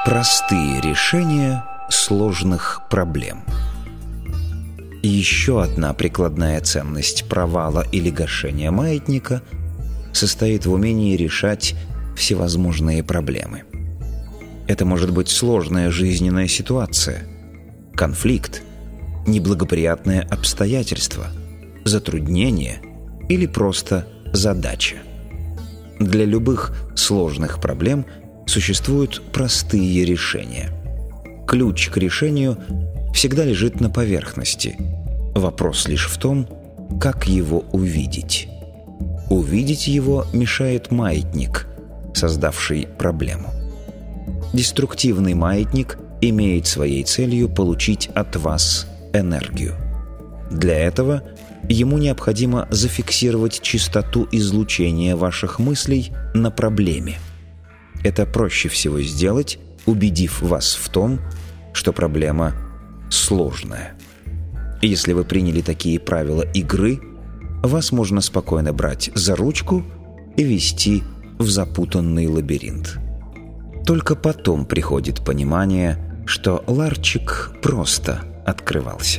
Простые решения сложных проблем. Еще одна прикладная ценность провала или гашения маятника состоит в умении решать всевозможные проблемы. Это может быть сложная жизненная ситуация, конфликт, неблагоприятное обстоятельство, затруднение или просто задача. Для любых сложных проблем существуют простые решения. Ключ к решению всегда лежит на поверхности. Вопрос лишь в том, как его увидеть. Увидеть его мешает маятник, создавший проблему. Деструктивный маятник имеет своей целью получить от вас энергию. Для этого ему необходимо зафиксировать частоту излучения ваших мыслей на проблеме. Это проще всего сделать, убедив вас в том, что проблема сложная. Если вы приняли такие правила игры, вас можно спокойно брать за ручку и вести в запутанный лабиринт. Только потом приходит понимание, что ларчик просто открывался.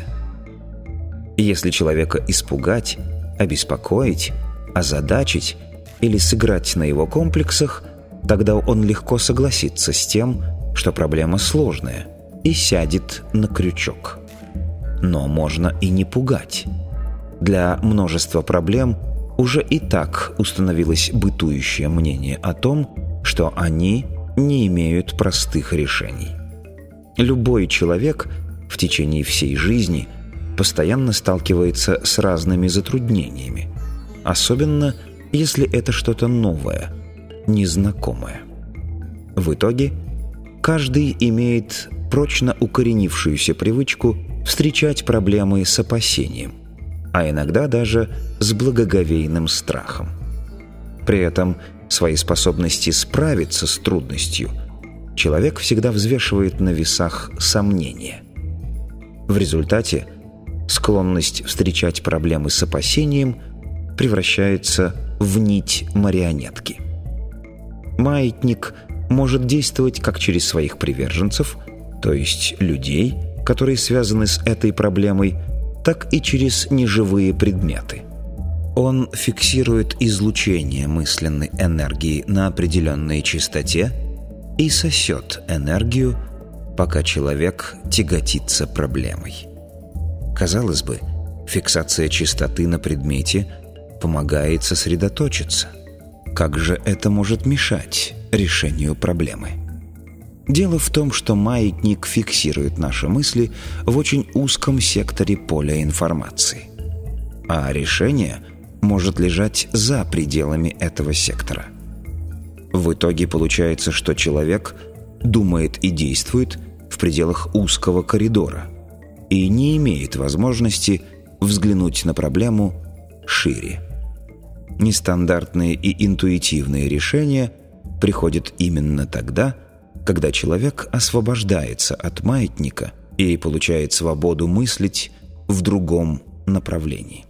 Если человека испугать, обеспокоить, озадачить или сыграть на его комплексах, тогда он легко согласится с тем, что проблема сложная, и сядет на крючок. Но можно и не пугать. Для множества проблем уже и так установилось бытующее мнение о том, что они не имеют простых решений. Любой человек в течение всей жизни постоянно сталкивается с разными затруднениями, особенно если это что-то новое, незнакомое. В итоге каждый имеет прочно укоренившуюся привычку встречать проблемы с опасением, а иногда даже с благоговейным страхом. При этом свои способности справиться с трудностью человек всегда взвешивает на весах сомнения. В результате склонность встречать проблемы с опасением превращается в нить марионетки. Маятник может действовать как через своих приверженцев, то есть людей, которые связаны с этой проблемой, так и через неживые предметы. Он фиксирует излучение мысленной энергии на определенной частоте и сосет энергию, пока человек тяготится проблемой. Казалось бы, фиксация частоты на предмете помогает сосредоточиться. Как же это может мешать решению проблемы? Дело в том, что маятник фиксирует наши мысли в очень узком секторе поля информации, а решение может лежать за пределами этого сектора. В итоге получается, что человек думает и действует в пределах узкого коридора и не имеет возможности взглянуть на проблему шире. Нестандартные и интуитивные решения приходят именно тогда, когда человек освобождается от маятника и получает свободу мыслить в другом направлении.